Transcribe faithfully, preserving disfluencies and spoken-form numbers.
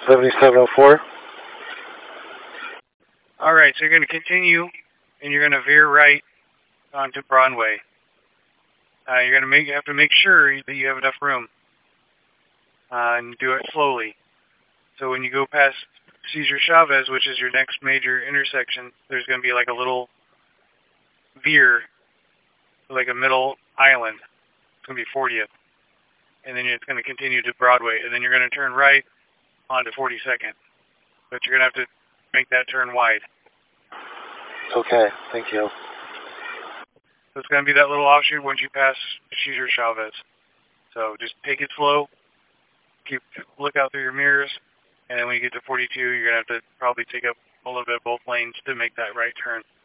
seventy-seven oh four. Alright, so you're going to continue, and you're going to veer right onto Broadway. Uh, you're going to make, have to make sure that you have enough room. Uh, and do it slowly. So when you go past Cesar Chavez, which is your next major intersection, there's going to be like a little veer, like a middle island. It's going to be fortieth. And then it's going to continue to Broadway. And then you're going to turn right onto forty-second. But you're going to have to make that turn wide. Okay, thank you. So it's going to be that little offshoot once you pass Cesar Chavez. So just take it slow. Keep look out through your mirrors. And then when you get to forty-two, you're going to have to probably take up a little bit of both lanes to make that right turn.